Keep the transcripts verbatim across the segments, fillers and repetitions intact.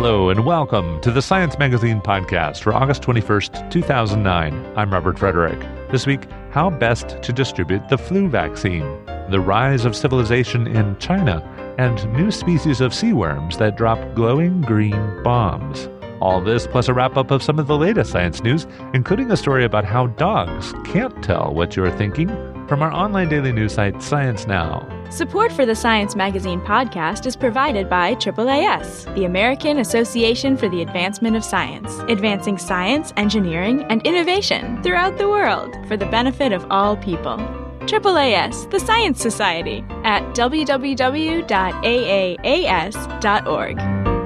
Hello and welcome to the Science Magazine podcast for August twenty-first, two thousand nine. I'm Robert Frederick. This week, how best to distribute the flu vaccine, the rise of civilization in China, and new species of sea worms that drop glowing green bombs. All this plus a wrap-up of some of the latest science news, including a story about how dogs can't tell what you're thinking, from our online daily news site, Science Now. Support for the Science Magazine podcast is provided by triple A S, the American Association for the Advancement of Science, advancing science, engineering, and innovation throughout the world for the benefit of all people. triple A S, the Science Society, at w w w dot a a a s dot org.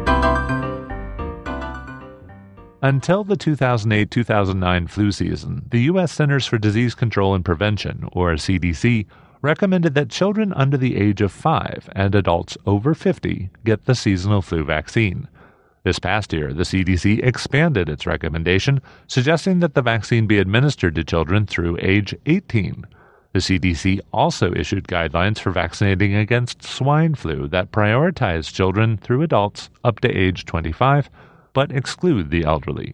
Until the two thousand eight two thousand nine flu season, the U S Centers for Disease Control and Prevention, or C D C, recommended that children under the age of five and adults over fifty get the seasonal flu vaccine. This past year, the C D C expanded its recommendation, suggesting that the vaccine be administered to children through age eighteen. The C D C also issued guidelines for vaccinating against swine flu that prioritize children through adults up to age twenty-five, but exclude the elderly.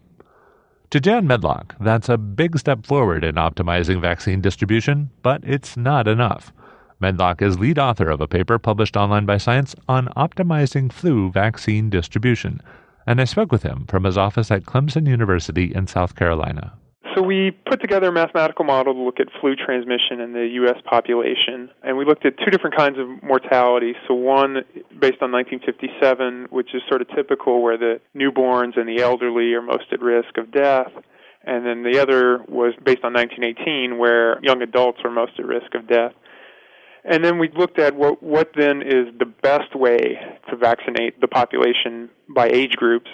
To Jan Medlock, that's a big step forward in optimizing vaccine distribution, but it's not enough. Medlock is lead author of a paper published online by Science on optimizing flu vaccine distribution, and I spoke with him from his office at Clemson University in South Carolina. So we put together a mathematical model to look at flu transmission in the U S population, and we looked at two different kinds of mortality. So one based on nineteen fifty-seven, which is sort of typical, where the newborns and the elderly are most at risk of death, and then the other was based on nineteen eighteen, where young adults are most at risk of death. And then we looked at what, what then is the best way to vaccinate the population by age groups.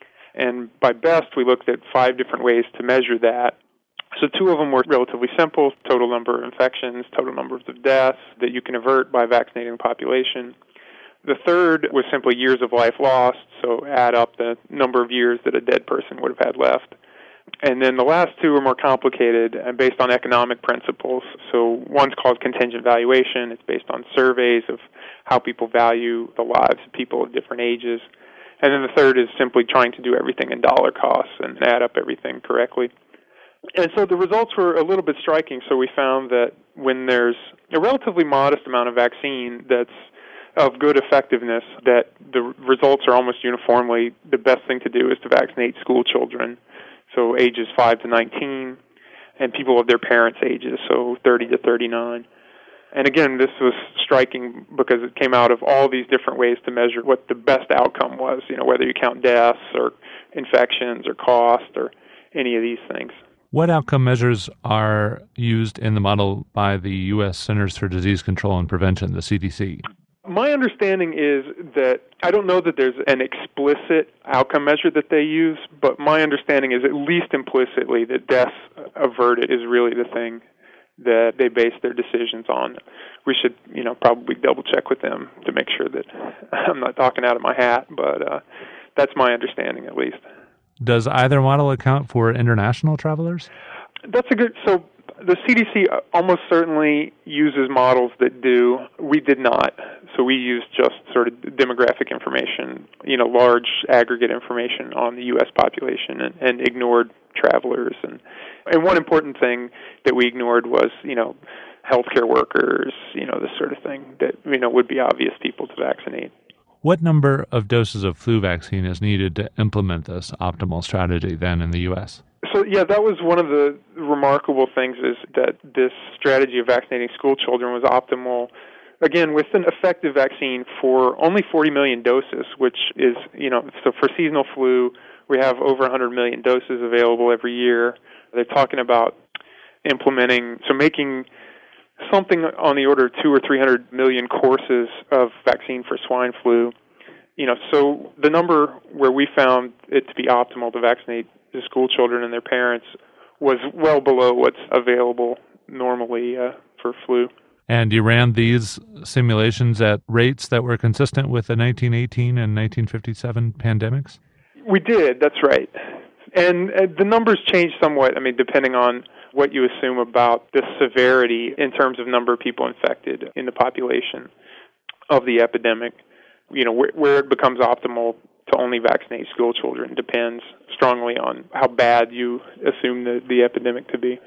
And by best, we looked at five different ways to measure that. So two of them were relatively simple: total number of infections, total numbers of deaths that you can avert by vaccinating the population. The third was simply years of life lost, so add up the number of years that a dead person would have had left. And then the last two are more complicated and based on economic principles. So one's called contingent valuation. It's based on surveys of how people value the lives of people of different ages. And then the third is simply trying to do everything in dollar costs and add up everything correctly. And so the results were a little bit striking. So we found that when there's a relatively modest amount of vaccine that's of good effectiveness, that the results are almost uniformly the best thing to do is to vaccinate school children, so ages five to nineteen, and people of their parents' ages, so thirty to thirty-nine. And again, this was striking because it came out of all these different ways to measure what the best outcome was, you know, whether you count deaths or infections or cost or any of these things. What outcome measures are used in the model by the U S Centers for Disease Control and Prevention, the C D C? My understanding is that I don't know that there's an explicit outcome measure that they use, but my understanding is at least implicitly that deaths averted is really the thing that they base their decisions on. We should, you know, probably double check with them to make sure that I'm not talking out of my hat, but uh, that's my understanding at least. Does either model account for international travelers? That's a good, so the C D C almost certainly uses models that do. We did not. So we used just sort of demographic information, you know, large aggregate information on the U S population and, and ignored travelers. And, and one important thing that we ignored was, you know, healthcare workers, you know, this sort of thing that, you know, would be obvious people to vaccinate. What number of doses of flu vaccine is needed to implement this optimal strategy then in the U S? So, yeah, that was one of the remarkable things, is that this strategy of vaccinating school children was optimal, again, with an effective vaccine for only forty million doses, which is, you know, so for seasonal flu, we have over one hundred million doses available every year. They're talking about implementing, so making something on the order of two or three hundred million courses of vaccine for swine flu. You know, so the number where we found it to be optimal to vaccinate the school children and their parents was well below what's available normally uh, for flu. And you ran these simulations at rates that were consistent with the nineteen eighteen and nineteen fifty-seven pandemics? We did, that's right. And uh, the numbers changed somewhat, I mean, depending on what you assume about the severity in terms of number of people infected in the population of the epidemic. You know, where, where it becomes optimal to only vaccinate school children depends strongly on how bad you assume the, the epidemic to be.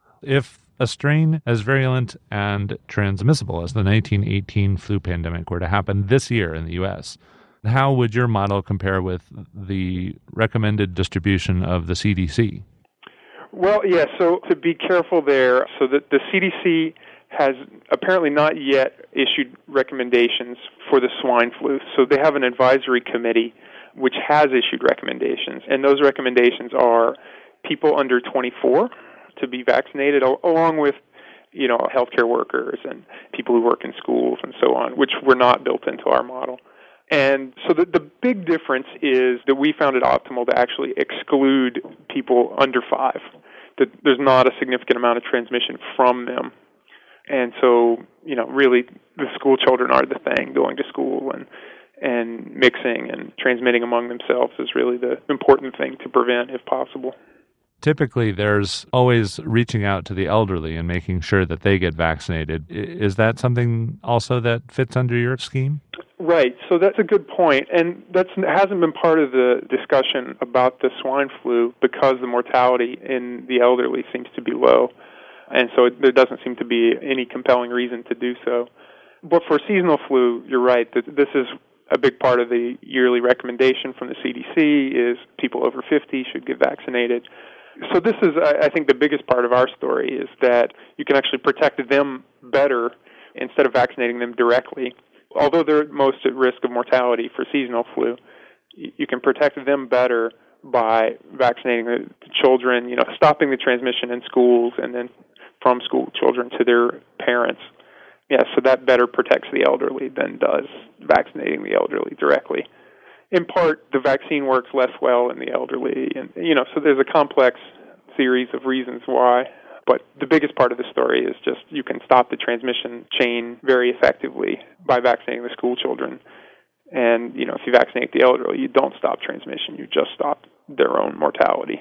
If a strain as virulent and transmissible as the nineteen eighteen flu pandemic were to happen this year in the U S, how would your model compare with the recommended distribution of the C D C? Well, yeah, so to be careful there, so that the C D C has apparently not yet issued recommendations for the swine flu. So they have an advisory committee which has issued recommendations, and those recommendations are people under twenty-four to be vaccinated, along with, you know, healthcare workers and people who work in schools and so on, which were not built into our model. And so the, the big difference is that we found it optimal to actually exclude people under five, that there's not a significant amount of transmission from them. And so, you know, really the school children are the thing, going to school and and mixing and transmitting among themselves is really the important thing to prevent if possible. Typically, there's always reaching out to the elderly and making sure that they get vaccinated. Is that something also that fits under your scheme? Right. So that's a good point. And that hasn't been part of the discussion about the swine flu because the mortality in the elderly seems to be low. And so it, there doesn't seem to be any compelling reason to do so. But for seasonal flu, you're right, that this is a big part of the yearly recommendation from the C D C is people over fifty should get vaccinated. So this is, I think, the biggest part of our story is that you can actually protect them better instead of vaccinating them directly. Although they're most at risk of mortality for seasonal flu, you can protect them better by vaccinating the children, you know, stopping the transmission in schools and then from school children to their parents. Yeah, so that better protects the elderly than does vaccinating the elderly directly. In part, the vaccine works less well in the elderly, and you know, so there's a complex series of reasons why. But the biggest part of the story is just you can stop the transmission chain very effectively by vaccinating the school children. And you know, if you vaccinate the elderly, you don't stop transmission; you just stop their own mortality.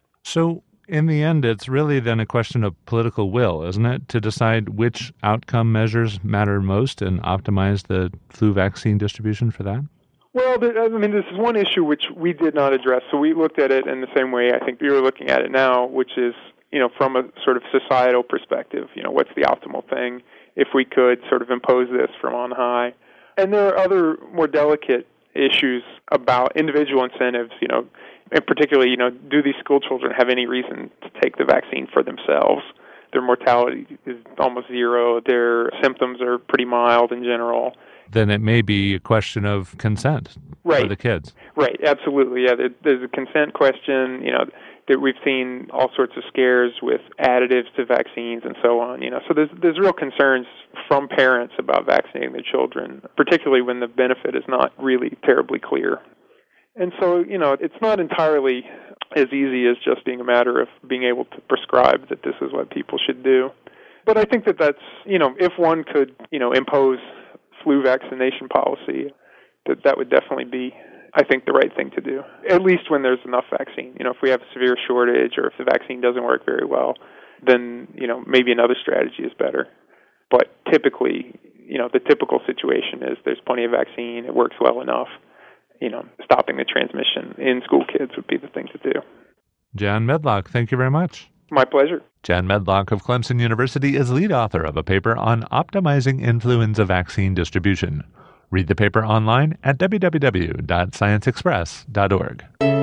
So, in the end, it's really then a question of political will, isn't it, to decide which outcome measures matter most and optimize the flu vaccine distribution for that? Well, I mean, this is one issue which we did not address. So we looked at it in the same way I think you're looking at it now, which is, you know, from a sort of societal perspective, you know, what's the optimal thing if we could sort of impose this from on high. And there are other more delicate issues about individual incentives, you know, and particularly, you know, do these school children have any reason to take the vaccine for themselves? Their mortality is almost zero. Their symptoms are pretty mild in general. Then it may be a question of consent right. for the kids. Right, absolutely. Yeah, there, there's a consent question, you know, that we've seen all sorts of scares with additives to vaccines and so on, you know. So there's there's real concerns from parents about vaccinating their children, particularly when the benefit is not really terribly clear. And so, you know, it's not entirely as easy as just being a matter of being able to prescribe that this is what people should do. But I think that that's, you know, if one could, you know, impose flu vaccination policy, that that would definitely be, I think, the right thing to do, at least when there's enough vaccine. You know, if we have a severe shortage or if the vaccine doesn't work very well, then, you know, maybe another strategy is better. But typically, you know, the typical situation is there's plenty of vaccine, it works well enough. You know, stopping the transmission in school kids would be the thing to do. Jan Medlock, thank you very much. My pleasure. Jan Medlock of Clemson University is lead author of a paper on optimizing influenza vaccine distribution. Read the paper online at w w w dot science express dot org.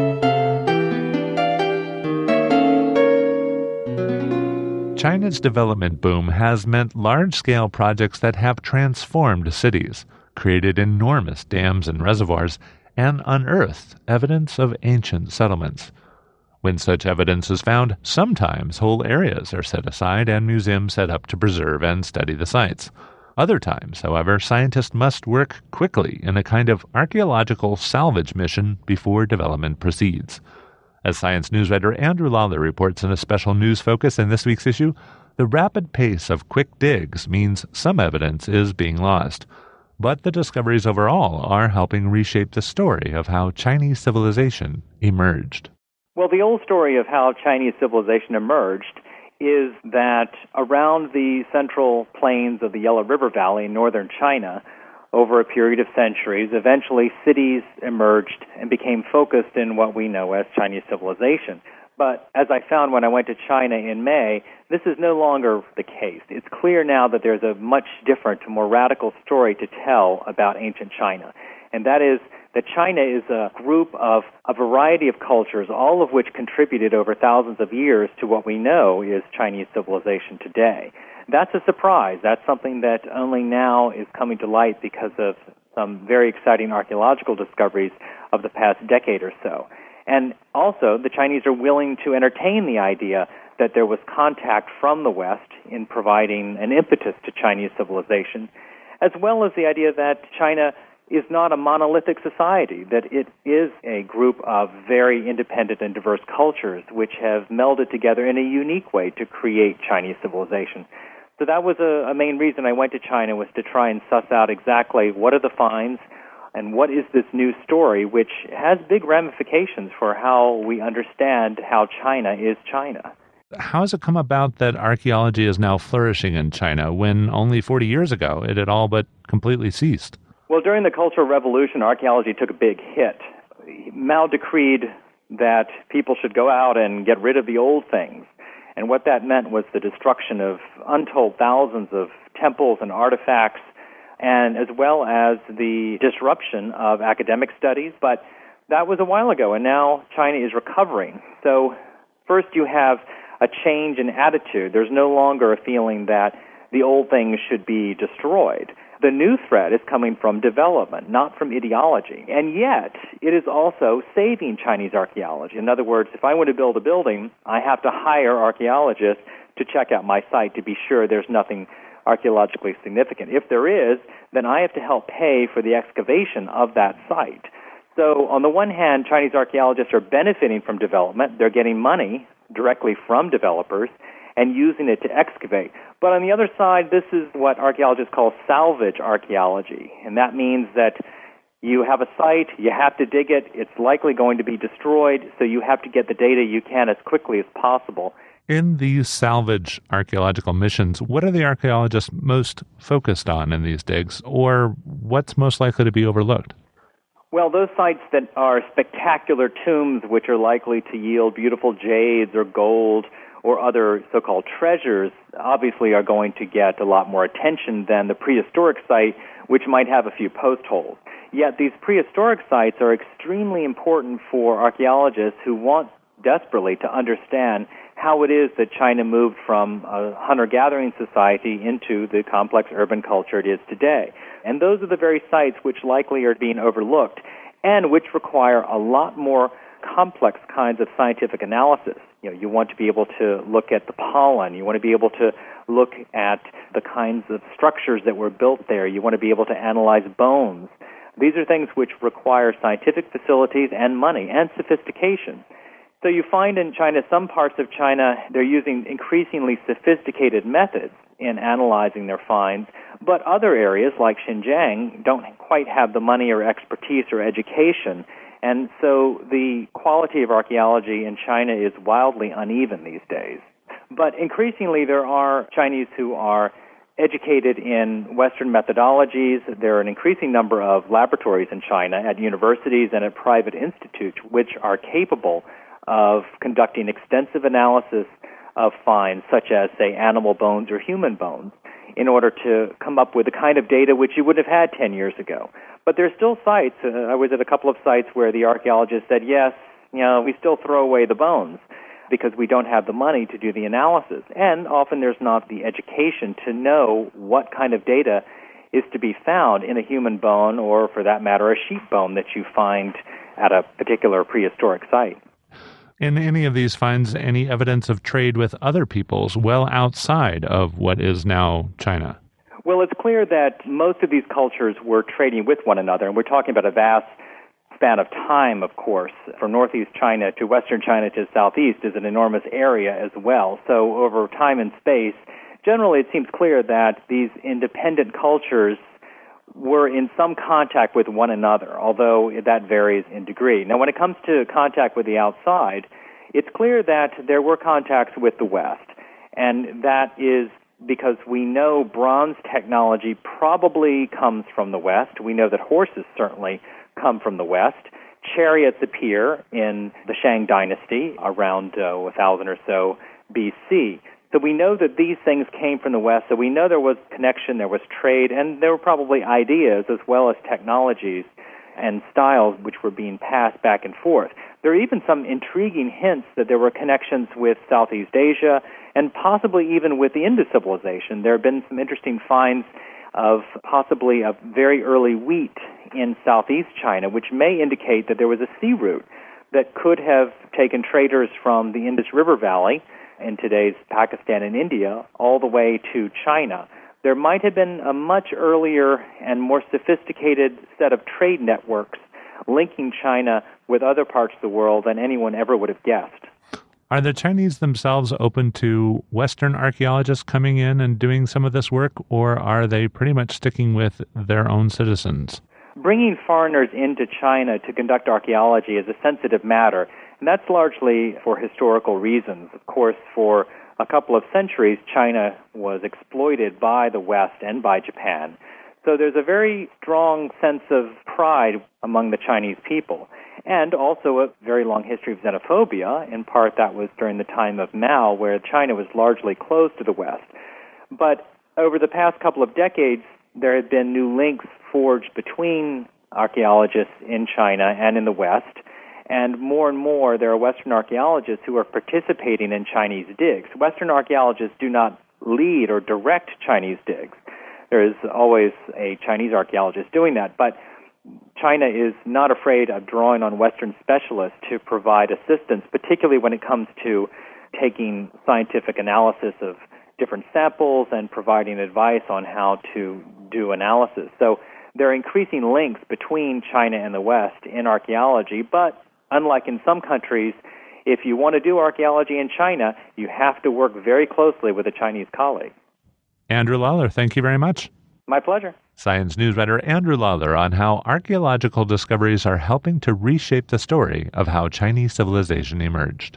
China's development boom has meant large-scale projects that have transformed cities, created enormous dams and reservoirs, and unearthed evidence of ancient settlements. When such evidence is found, sometimes whole areas are set aside and museums set up to preserve and study the sites. Other times, however, scientists must work quickly in a kind of archaeological salvage mission before development proceeds. As Science News writer Andrew Lawler reports in a special news focus in this week's issue, the rapid pace of quick digs means some evidence is being lost. But the discoveries overall are helping reshape the story of how Chinese civilization emerged. Well, the old story of how Chinese civilization emerged is that around the central plains of the Yellow River Valley in northern China over a period of centuries. Eventually, cities emerged and became focused in what we know as Chinese civilization. But as I found when I went to China in May, this is no longer the case. It's clear now that there's a much different, more radical story to tell about ancient China. And that is that China is a group of a variety of cultures, all of which contributed over thousands of years to what we know is Chinese civilization today. That's a surprise. That's something that only now is coming to light because of some very exciting archaeological discoveries of the past decade or so. And also, the Chinese are willing to entertain the idea that there was contact from the West in providing an impetus to Chinese civilization, as well as the idea that China is not a monolithic society, that it is a group of very independent and diverse cultures which have melded together in a unique way to create Chinese civilization. So that was a, a main reason I went to China, was to try and suss out exactly what are the finds and what is this new story, which has big ramifications for how we understand how China is China. How has it come about that archaeology is now flourishing in China when only forty years ago it had all but completely ceased? Well, during the Cultural Revolution, archaeology took a big hit. Mao decreed that people should go out and get rid of the old things. And what that meant was the destruction of untold thousands of temples and artifacts, and as well as the disruption of academic studies. But that was a while ago, and now China is recovering. So first you have a change in attitude. There's no longer a feeling that the old things should be destroyed. The new threat is coming from development, not from ideology. And yet, it is also saving Chinese archaeology. In other words, if I want to build a building, I have to hire archaeologists to check out my site to be sure there's nothing archaeologically significant. If there is, then I have to help pay for the excavation of that site. So on the one hand, Chinese archaeologists are benefiting from development. They're getting money directly from developers and using it to excavate. But on the other side, this is what archaeologists call salvage archaeology. And that means that you have a site, you have to dig it, it's likely going to be destroyed, so you have to get the data you can as quickly as possible. In these salvage archaeological missions, what are the archaeologists most focused on in these digs, or what's most likely to be overlooked? Well, those sites that are spectacular tombs, which are likely to yield beautiful jades or gold or other so-called treasures, obviously are going to get a lot more attention than the prehistoric site, which might have a few post holes. Yet these prehistoric sites are extremely important for archaeologists who want desperately to understand how it is that China moved from a hunter-gathering society into the complex urban culture it is today. And those are the very sites which likely are being overlooked and which require a lot more complex kinds of scientific analysis. You know, you want to be able to look at the pollen. You want to be able to look at the kinds of structures that were built there. You want to be able to analyze bones. These are things which require scientific facilities and money and sophistication. So you find in China, some parts of China, they're using increasingly sophisticated methods in analyzing their finds, but other areas like Xinjiang don't quite have the money or expertise or education. And so the quality of archaeology in China is wildly uneven these days. But increasingly there are Chinese who are educated in Western methodologies. There are an increasing number of laboratories in China at universities and at private institutes which are capable of conducting extensive analysis of finds such as, say, animal bones or human bones in order to come up with the kind of data which you would have had ten years ago. But there are still sites. Uh, I was at a couple of sites where the archaeologists said, yes, you know, we still throw away the bones because we don't have the money to do the analysis. And often there's not the education to know what kind of data is to be found in a human bone or, for that matter, a sheep bone that you find at a particular prehistoric site. In any of these finds, any evidence of trade with other peoples well outside of what is now China? Well, it's clear that most of these cultures were trading with one another, and we're talking about a vast span of time, of course. From northeast China to western China to southeast is an enormous area as well. So over time and space, generally it seems clear that these independent cultures were in some contact with one another, although that varies in degree. Now, when it comes to contact with the outside, it's clear that there were contacts with the West, and that is because we know bronze technology probably comes from the West. We know that horses certainly come from the West. Chariots appear in the Shang dynasty around uh, one thousand or so B C. So we know that these things came from the West, so we know there was connection, there was trade, and there were probably ideas as well as technologies and styles which were being passed back and forth. There are even some intriguing hints that there were connections with Southeast Asia and possibly even with the Indus civilization. There have been some interesting finds of possibly a very early wheat in southeast China, which may indicate that there was a sea route that could have taken traders from the Indus River Valley in today's Pakistan and India all the way to China. There might have been a much earlier and more sophisticated set of trade networks linking China with other parts of the world than anyone ever would have guessed. Are the Chinese themselves open to Western archaeologists coming in and doing some of this work, or are they pretty much sticking with their own citizens? Bringing foreigners into China to conduct archaeology is a sensitive matter, and that's largely for historical reasons. Of course, for a couple of centuries, China was exploited by the West and by Japan. So there's a very strong sense of pride among the Chinese people, and also a very long history of xenophobia. In part, that was during the time of Mao, where China was largely closed to the West. But over the past couple of decades, there have been new links forged between archaeologists in China and in the West, and more and more there are Western archaeologists who are participating in Chinese digs. Western archaeologists do not lead or direct Chinese digs. There is always a Chinese archaeologist doing that, but China is not afraid of drawing on Western specialists to provide assistance, particularly when it comes to taking scientific analysis of different samples and providing advice on how to do analysis. So there are increasing links between China and the West in archaeology, but unlike in some countries, if you want to do archaeology in China, you have to work very closely with a Chinese colleague. Andrew Lawler, thank you very much. My pleasure. Science news writer Andrew Lawler on how archaeological discoveries are helping to reshape the story of how Chinese civilization emerged.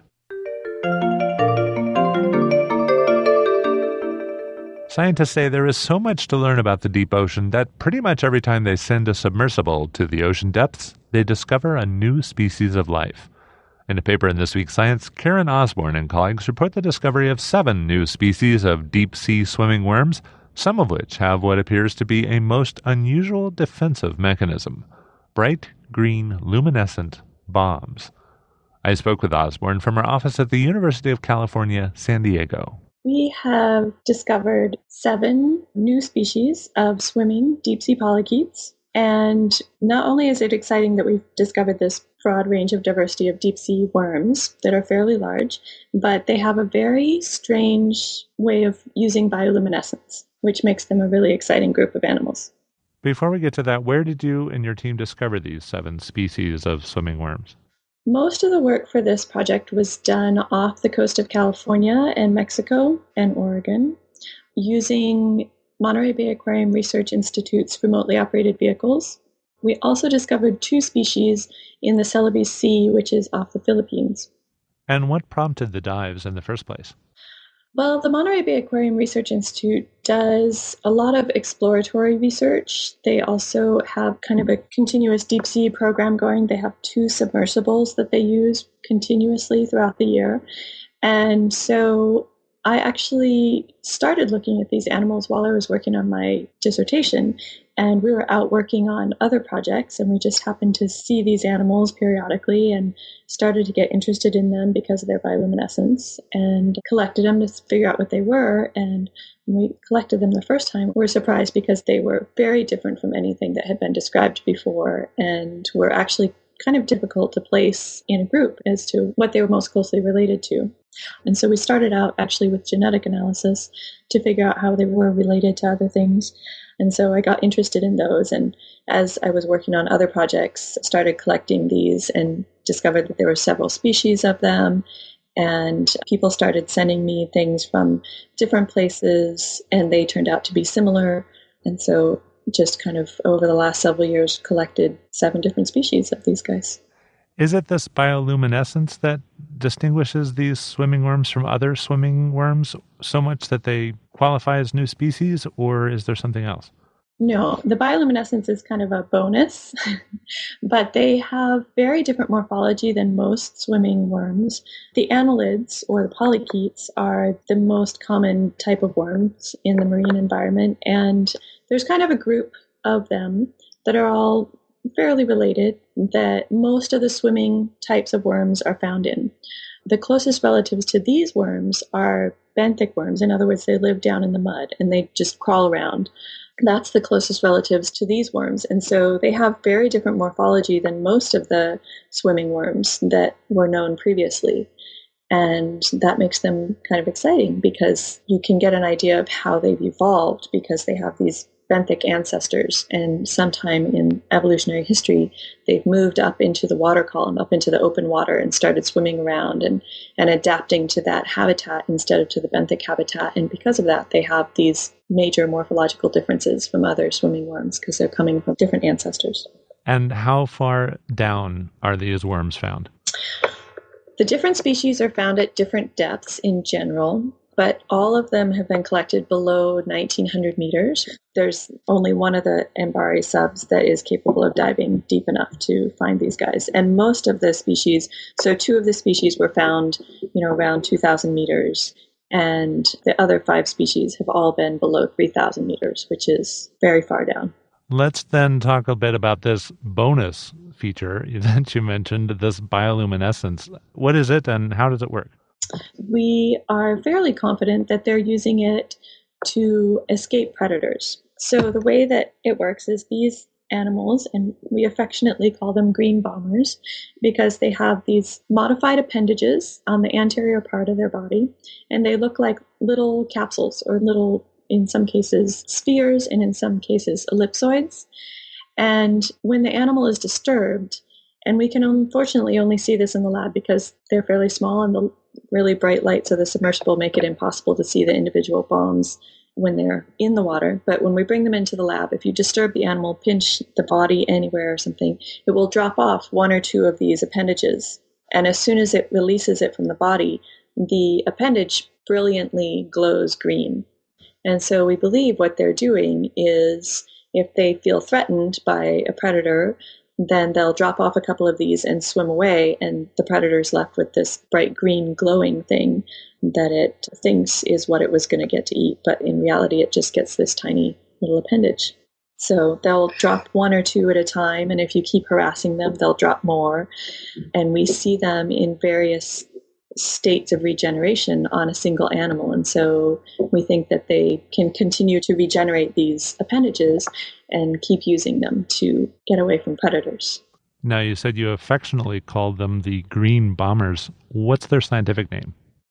Scientists say there is so much to learn about the deep ocean that pretty much every time they send a submersible to the ocean depths, they discover a new species of life. In a paper in this week's Science, Karen Osborne and colleagues report the discovery of seven new species of deep-sea swimming worms, some of which have what appears to be a most unusual defensive mechanism: bright, green, luminescent bombs. I spoke with Osborne from her office at the University of California, San Diego. We have discovered seven new species of swimming deep-sea polychaetes. And not only is it exciting that we've discovered this broad range of diversity of deep-sea worms that are fairly large, but they have a very strange way of using bioluminescence, which makes them a really exciting group of animals. Before we get to that, where did you and your team discover these seven species of swimming worms? Most of the work for this project was done off the coast of California and Mexico and Oregon using Monterey Bay Aquarium Research Institute's remotely operated vehicles. We also discovered two species in the Celebes Sea, which is off the Philippines. And what prompted the dives in the first place? Well, the Monterey Bay Aquarium Research Institute does a lot of exploratory research. They also have kind of a continuous deep sea program going. They have two submersibles that they use continuously throughout the year. And so I actually started looking at these animals while I was working on my dissertation, and we were out working on other projects, and we just happened to see these animals periodically and started to get interested in them because of their bioluminescence and collected them to figure out what they were. And when we collected them the first time, we were surprised because they were very different from anything that had been described before and were actually kind of difficult to place in a group as to what they were most closely related to. And so we started out actually with genetic analysis to figure out how they were related to other things. And so I got interested in those. And as I was working on other projects, started collecting these and discovered that there were several species of them. And people started sending me things from different places, and they turned out to be similar. And so just kind of over the last several years collected seven different species of these guys. Is it this bioluminescence that distinguishes these swimming worms from other swimming worms so much that they qualify as new species, or is there something else? No, the bioluminescence is kind of a bonus, but they have very different morphology than most swimming worms. The annelids, or the polychaetes, are the most common type of worms in the marine environment, and there's kind of a group of them that are all fairly related that most of the swimming types of worms are found in. The closest relatives to these worms are benthic worms. In other words, they live down in the mud and they just crawl around. That's the closest relatives to these worms. And so they have very different morphology than most of the swimming worms that were known previously. And that makes them kind of exciting because you can get an idea of how they've evolved because they have these benthic ancestors. And sometime in evolutionary history, they've moved up into the water column, up into the open water, and started swimming around and, and adapting to that habitat instead of to the benthic habitat. And because of that, they have these major morphological differences from other swimming worms because they're coming from different ancestors. And how far down are these worms found? The different species are found at different depths in general, but all of them have been collected below nineteen hundred meters. There's only one of the Mbari subs that is capable of diving deep enough to find these guys. And most of the species, so two of the species were found, you know, around two thousand meters, and the other five species have all been below three thousand meters, which is very far down. Let's then talk a bit about this bonus feature that you mentioned, this bioluminescence. What is it and how does it work? We are fairly confident that they're using it to escape predators. So the way that it works is these animals, and we affectionately call them green bombers, because they have these modified appendages on the anterior part of their body, and they look like little capsules or little, in some cases, spheres, and in some cases, ellipsoids. And when the animal is disturbed, and we can unfortunately only see this in the lab because they're fairly small and the really bright lights of the submersible make it impossible to see the individual bombs when they're in the water. But when we bring them into the lab, if you disturb the animal, pinch the body anywhere or something, it will drop off one or two of these appendages. And as soon as it releases it from the body, the appendage brilliantly glows green. And so we believe what they're doing is if they feel threatened by a predator, then they'll drop off a couple of these and swim away, and the predator's left with this bright green glowing thing that it thinks is what it was going to get to eat, but in reality it just gets this tiny little appendage. So they'll drop one or two at a time, and if you keep harassing them, they'll drop more. And we see them in various states of regeneration on a single animal. And so we think that they can continue to regenerate these appendages and keep using them to get away from predators. Now, you said you affectionately called them the green bombers. What's their scientific name?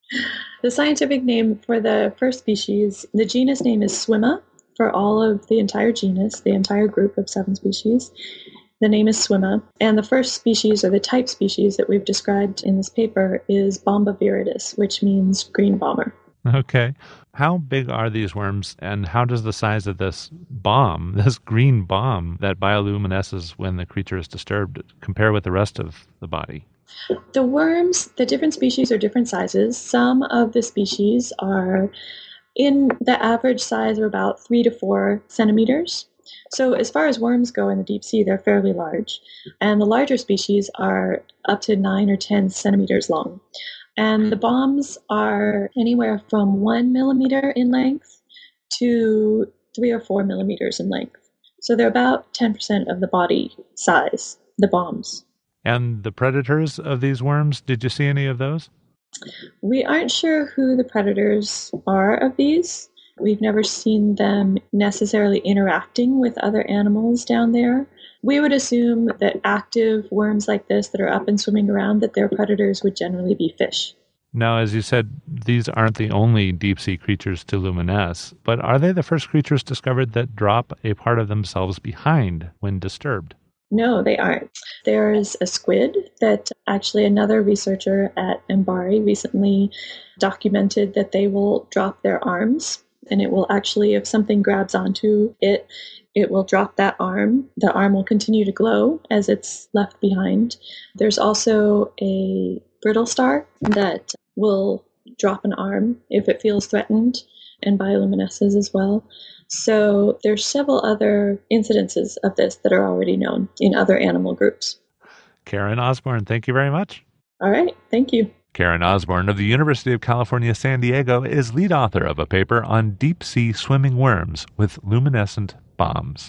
The scientific name for the first species, the genus name is Swimma for all of the entire genus, the entire group of seven species. The name is Swimma. And the first species, or the type species that we've described in this paper, is Bomba viridis, which means green bomber. Okay. How big are these worms, and how does the size of this bomb, this green bomb that bioluminesces when the creature is disturbed, compare with the rest of the body? The worms, the different species are different sizes. Some of the species are in the average size of about three to four centimeters. So as far as worms go in the deep sea, they're fairly large. And the larger species are up to nine or ten centimeters long. And the bombs are anywhere from one millimeter in length to three or four millimeters in length. So they're about ten percent of the body size, the bombs. And the predators of these worms, did you see any of those? We aren't sure who the predators are of these. We've never seen them necessarily interacting with other animals down there. We would assume that active worms like this that are up and swimming around, that their predators would generally be fish. Now, as you said, these aren't the only deep-sea creatures to luminesce, but are they the first creatures discovered that drop a part of themselves behind when disturbed? No, they aren't. There's a squid that actually another researcher at Mbari recently documented that they will drop their arms and it will actually, if something grabs onto it, it will drop that arm. The arm will continue to glow as it's left behind. There's also a brittle star that will drop an arm if it feels threatened, and bioluminesces as well. So there's several other incidences of this that are already known in other animal groups. Karen Osborne, thank you very much. All right, thank you. Karen Osborne of the University of California, San Diego is lead author of a paper on deep-sea swimming worms with luminescent bombs.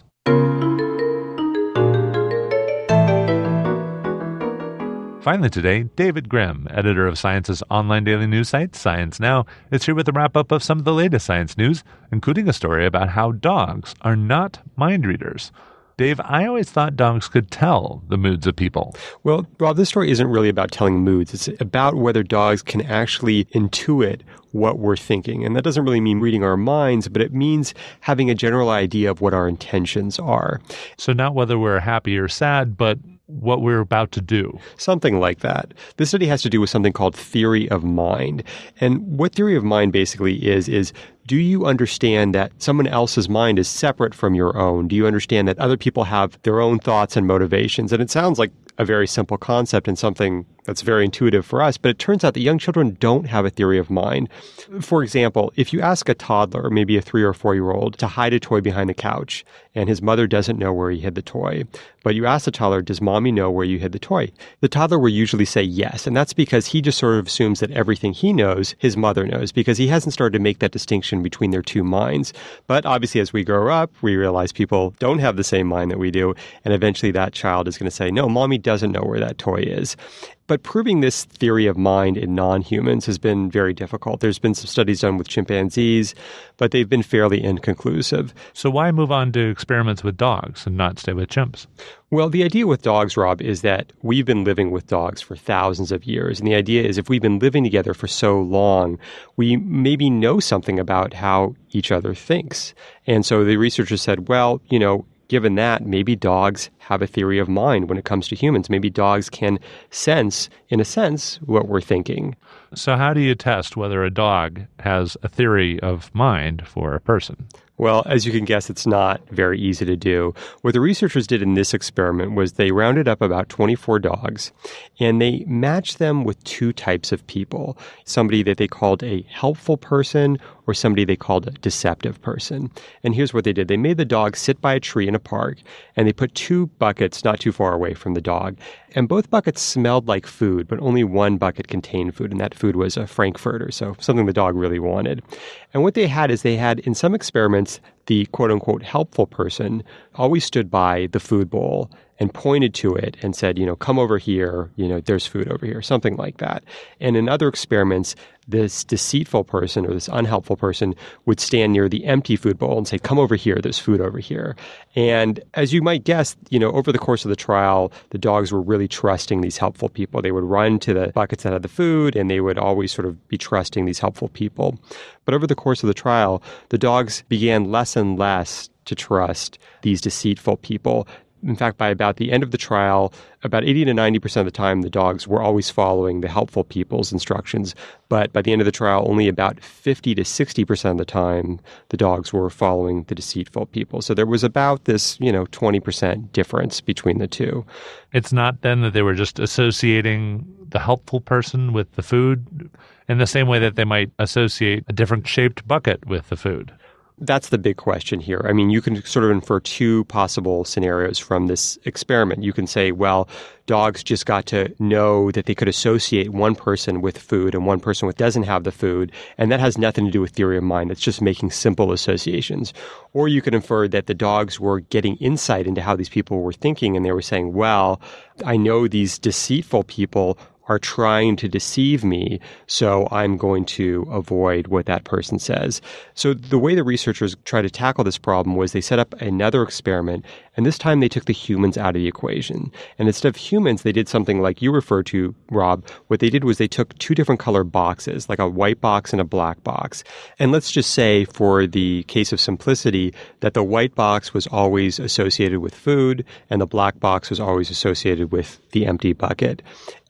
Finally today, David Grimm, editor of Science's online daily news site, Science Now, is here with a wrap-up of some of the latest science news, including a story about how dogs are not mind readers. Dave, I always thought dogs could tell the moods of people. Well, Rob, this story isn't really about telling moods. It's about whether dogs can actually intuit what we're thinking. And that doesn't really mean reading our minds, but it means having a general idea of what our intentions are. So not whether we're happy or sad, but what we're about to do. Something like that. This study has to do with something called theory of mind. And what theory of mind basically is, is do you understand that someone else's mind is separate from your own? Do you understand that other people have their own thoughts and motivations? And it sounds like a very simple concept and something that's very intuitive for us, but it turns out that young children don't have a theory of mind. For example, if you ask a toddler, maybe a three or four-year-old, to hide a toy behind the couch, and his mother doesn't know where he hid the toy, but you ask the toddler, does mommy know where you hid the toy? The toddler will usually say yes, and that's because he just sort of assumes that everything he knows, his mother knows, because he hasn't started to make that distinction between their two minds. But obviously, as we grow up, we realize people don't have the same mind that we do, and eventually that child is going to say, no, mommy doesn't know where that toy is. But proving this theory of mind in non-humans has been very difficult. There's been some studies done with chimpanzees, but they've been fairly inconclusive. So why move on to experiments with dogs and not stay with chimps? Well, the idea with dogs, Rob, is that we've been living with dogs for thousands of years. And the idea is if we've been living together for so long, we maybe know something about how each other thinks. And so the researchers said, well, you know, given that, maybe dogs have a theory of mind when it comes to humans. Maybe dogs can sense, in a sense, what we're thinking. So how do you test whether a dog has a theory of mind for a person? Well, as you can guess, it's not very easy to do. What the researchers did in this experiment was they rounded up about twenty-four dogs, and they matched them with two types of people, somebody that they called a helpful person or somebody they called a deceptive person. And here's what they did. They made the dog sit by a tree in a park, and they put two buckets not too far away from the dog. And both buckets smelled like food, but only one bucket contained food, and that food was a Frankfurter, so something the dog really wanted. And what they had is they had, in some experiments, the quote-unquote helpful person always stood by the food bowl and pointed to it and said, you know, come over here, you know, there's food over here, something like that. And in other experiments, this deceitful person or this unhelpful person would stand near the empty food bowl and say, come over here, there's food over here. And as you might guess, you know, over the course of the trial, the dogs were really trusting these helpful people. They would run to the buckets that had the food, and they would always sort of be trusting these helpful people. But over the course of the trial, the dogs began less and less to trust these deceitful people. In fact, by about the end of the trial, about eighty to ninety percent of the time, the dogs were always following the helpful people's instructions. But by the end of the trial, only about fifty to sixty percent of the time, the dogs were following the deceitful people. So there was about this, you know, twenty percent difference between the two. It's not then that they were just associating the helpful person with the food in the same way that they might associate a different shaped bucket with the food. That's the big question here. I mean, you can sort of infer two possible scenarios from this experiment. You can say, well, dogs just got to know that they could associate one person with food and one person with doesn't have the food, and that has nothing to do with theory of mind. It's just making simple associations. Or you could infer that the dogs were getting insight into how these people were thinking, and they were saying, well, I know these deceitful people are trying to deceive me, so I'm going to avoid what that person says. So the way the researchers tried to tackle this problem was they set up another experiment, and this time they took the humans out of the equation. And instead of humans, they did something like you referred to, Rob. What they did was they took two different color boxes, like a white box and a black box. And let's just say, for the case of simplicity, that the white box was always associated with food, and the black box was always associated with the empty bucket. And what the researchers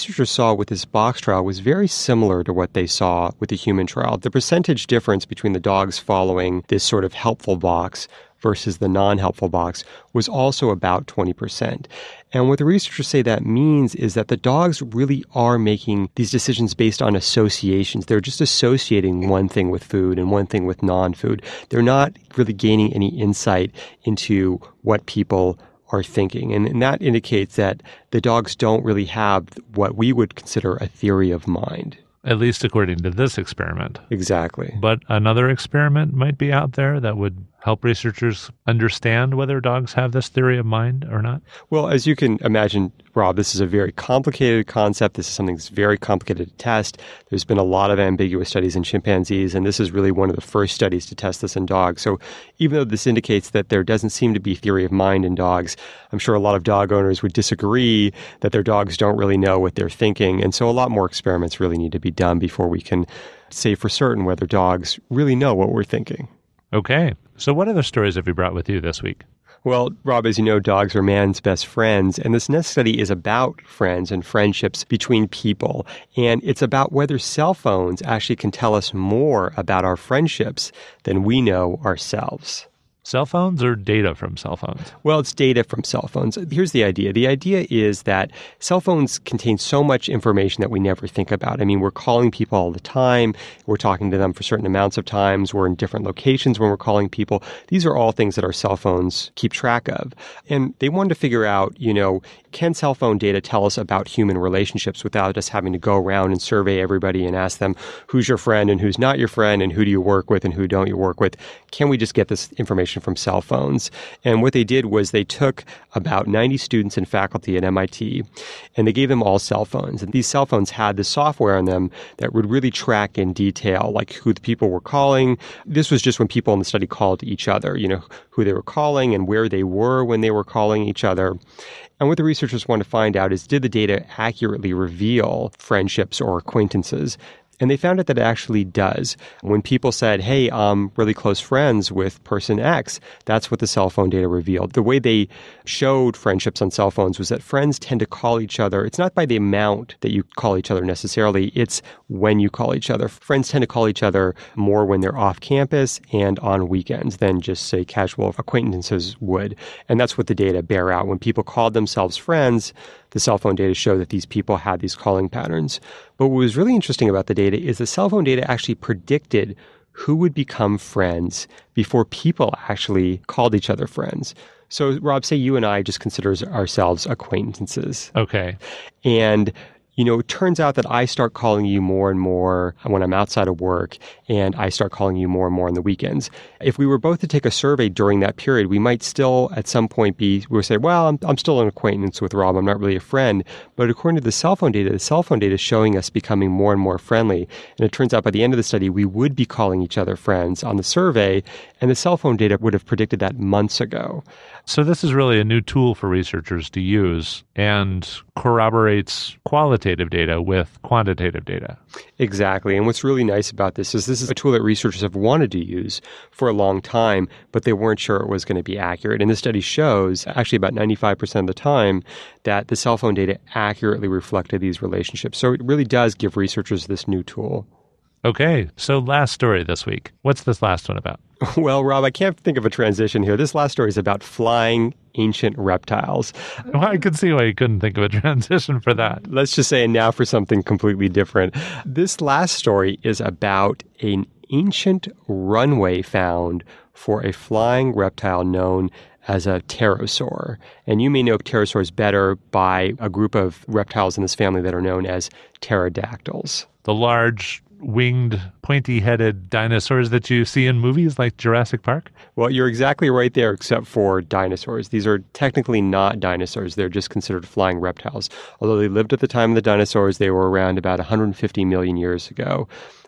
researchers saw with this box trial was very similar to what they saw with the human trial. The percentage difference between the dogs following this sort of helpful box versus the non-helpful box was also about twenty percent. And what the researchers say that means is that the dogs really are making these decisions based on associations. They're just associating one thing with food and one thing with non-food. They're not really gaining any insight into what people are thinking. And, and that indicates that the dogs don't really have what we would consider a theory of mind. At least according to this experiment. Exactly. But another experiment might be out there that would help researchers understand whether dogs have this theory of mind or not? Well, as you can imagine, Rob, this is a very complicated concept. This is something that's very complicated to test. There's been a lot of ambiguous studies in chimpanzees, and this is really one of the first studies to test this in dogs. So even though this indicates that there doesn't seem to be theory of mind in dogs, I'm sure a lot of dog owners would disagree that their dogs don't really know what they're thinking. And so a lot more experiments really need to be done before we can say for certain whether dogs really know what we're thinking. Okay. So what other stories have you brought with you this week? Well, Rob, as you know, dogs are man's best friends, and this next study is about friends and friendships between people, and it's about whether cell phones actually can tell us more about our friendships than we know ourselves. Cell phones or data from cell phones? Well, it's data from cell phones. Here's the idea. The idea is that cell phones contain so much information that we never think about. I mean, we're calling people all the time. We're talking to them for certain amounts of times. We're in different locations when we're calling people. These are all things that our cell phones keep track of. And they wanted to figure out, you know, can cell phone data tell us about human relationships without us having to go around and survey everybody and ask them who's your friend and who's not your friend and who do you work with and who don't you work with? Can we just get this information from cell phones? And what they did was they took about ninety students and faculty at M I T and they gave them all cell phones. And these cell phones had the software on them that would really track in detail, like who the people were calling. This was just when people in the study called each other, you know, who they were calling and where they were when they were calling each other. And what the researchers want to find out is, did the data accurately reveal friendships or acquaintances? And they found out that it actually does. When people said, hey, I'm really close friends with person X, that's what the cell phone data revealed. The way they showed friendships on cell phones was that friends tend to call each other. It's not by the amount that you call each other necessarily. It's when you call each other. Friends tend to call each other more when they're off campus and on weekends than just, say, casual acquaintances would. And that's what the data bear out. When people called themselves friends, the cell phone data show that these people had these calling patterns. But what was really interesting about the data is the cell phone data actually predicted who would become friends before people actually called each other friends. So, Rob, say you and I just consider ourselves acquaintances. Okay. And you know, it turns out that I start calling you more and more when I'm outside of work, and I start calling you more and more on the weekends. If we were both to take a survey during that period, we might still at some point be, we would say, well, I'm, I'm still an acquaintance with Rob. I'm not really a friend. But according to the cell phone data, the cell phone data is showing us becoming more and more friendly. And it turns out by the end of the study, we would be calling each other friends on the survey, and the cell phone data would have predicted that months ago. So this is really a new tool for researchers to use and corroborates qualitative data with quantitative data. Exactly. And what's really nice about this is this is a tool that researchers have wanted to use for a long time, but they weren't sure it was going to be accurate. And this study shows, actually about ninety-five percent of the time, that the cell phone data accurately reflected these relationships. So it really does give researchers this new tool. Okay, so last story this week. What's this last one about? Well, Rob, I can't think of a transition here. This last story is about flying ancient reptiles. Well, I could see why you couldn't think of a transition for that. Let's just say now for something completely different. This last story is about an ancient runway found for a flying reptile known as a pterosaur. And you may know pterosaurs better by a group of reptiles in this family that are known as pterodactyls. The large, winged, pointy-headed dinosaurs that you see in movies like Jurassic Park? Well, you're exactly right there, except for dinosaurs. These are technically not dinosaurs. They're just considered flying reptiles. Although they lived at the time of the dinosaurs, they were around about one hundred fifty million years ago.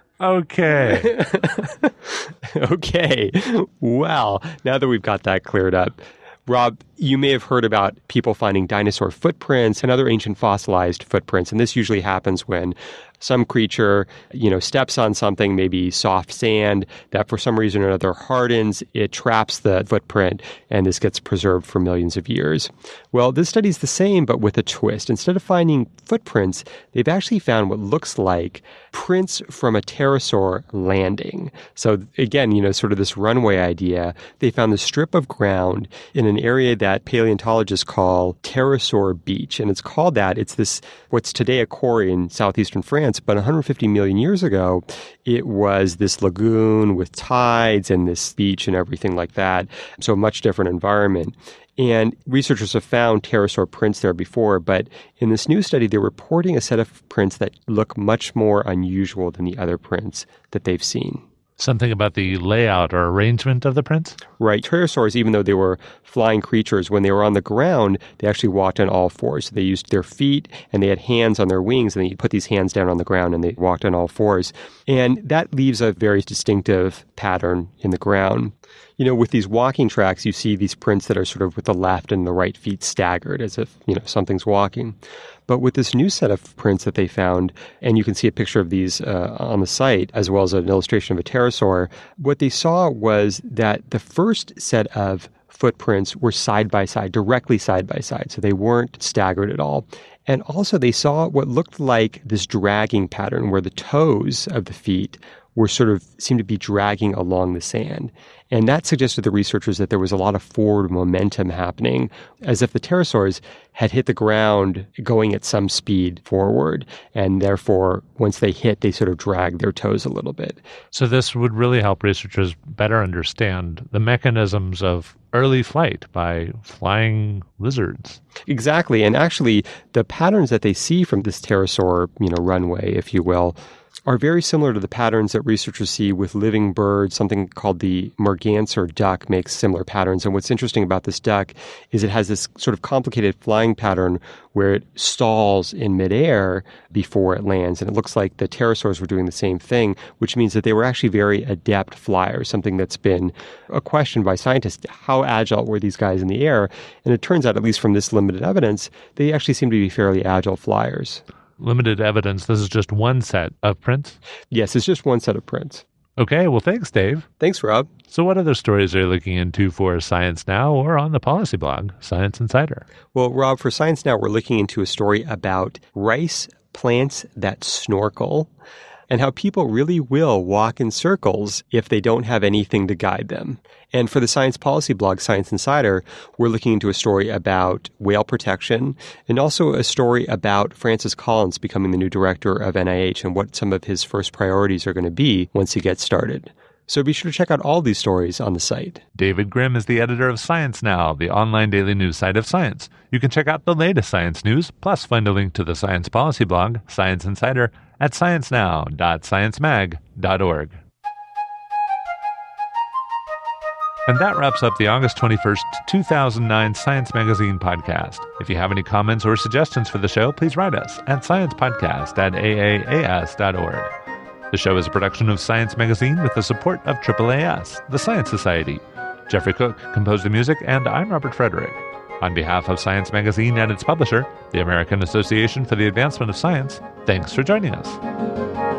Okay. Okay. Well, now that we've got that cleared up, Rob, You may have heard about people finding dinosaur footprints and other ancient fossilized footprints, and this usually happens when some creature, you know, steps on something, maybe soft sand, that for some reason or another hardens, it traps the footprint, and this gets preserved for millions of years. Well, this study is the same, but with a twist. Instead of finding footprints, they've actually found what looks like prints from a pterosaur landing. So again, you know, sort of this runway idea. They found this strip of ground in an area that paleontologists call Pterosaur Beach, and it's called that. It's this, what's today a quarry in southeastern France, but one hundred fifty million years ago, it was this lagoon with tides and this beach and everything like that. So a much different environment. And researchers have found pterosaur prints there before, but in this new study, they're reporting a set of prints that look much more unusual than the other prints that they've seen. Something about the layout or arrangement of the prints? Right. Pterosaurs, even though they were flying creatures, when they were on the ground, they actually walked on all fours. So they used their feet and they had hands on their wings, and they put these hands down on the ground and they walked on all fours. And that leaves a very distinctive pattern in the ground. You know, with these walking tracks, you see these prints that are sort of with the left and the right feet staggered as if, you know, something's walking. But with this new set of prints that they found, and you can see a picture of these uh, on the site, as well as an illustration of a pterosaur, what they saw was that the first set of footprints were side by side, directly side by side. So they weren't staggered at all. And also they saw what looked like this dragging pattern where the toes of the feet were sort of seemed to be dragging along the sand. And that suggested to the researchers that there was a lot of forward momentum happening, as if the pterosaurs had hit the ground going at some speed forward. And therefore, once they hit, they sort of dragged their toes a little bit. So this would really help researchers better understand the mechanisms of early flight by flying lizards. Exactly. And actually, the patterns that they see from this pterosaur, you know, runway, if you will, are very similar to the patterns that researchers see with living birds. Something called the merganser duck makes similar patterns. And what's interesting about this duck is it has this sort of complicated flying pattern where it stalls in midair before it lands. And it looks like the pterosaurs were doing the same thing, which means that they were actually very adept flyers, something that's been a question by scientists. How agile were these guys in the air? And it turns out, at least from this limited evidence, they actually seem to be fairly agile flyers. Limited evidence. This is just one set of prints? Yes, it's just one set of prints. Okay, well, thanks, Dave. Thanks, Rob. So what other stories are you looking into for Science Now or on the policy blog, Science Insider? Well, Rob, for Science Now, we're looking into a story about rice plants that snorkel and how people really will walk in circles if they don't have anything to guide them. And for the science policy blog, Science Insider, we're looking into a story about whale protection and also a story about Francis Collins becoming the new director of N I H and what some of his first priorities are going to be once he gets started. So be sure to check out all these stories on the site. David Grimm is the editor of Science Now, the online daily news site of science. You can check out the latest science news, plus find a link to the science policy blog, Science Insider, at science now dot science mag dot org. And that wraps up the August twenty-first, two thousand nine Science Magazine podcast. If you have any comments or suggestions for the show, please write us at sciencepodcast at a a a s dot org. The show is a production of Science Magazine with the support of triple A S, the Science Society. Jeffrey Cook composed the music, and I'm Robert Frederick. On behalf of Science Magazine and its publisher, the American Association for the Advancement of Science, thanks for joining us.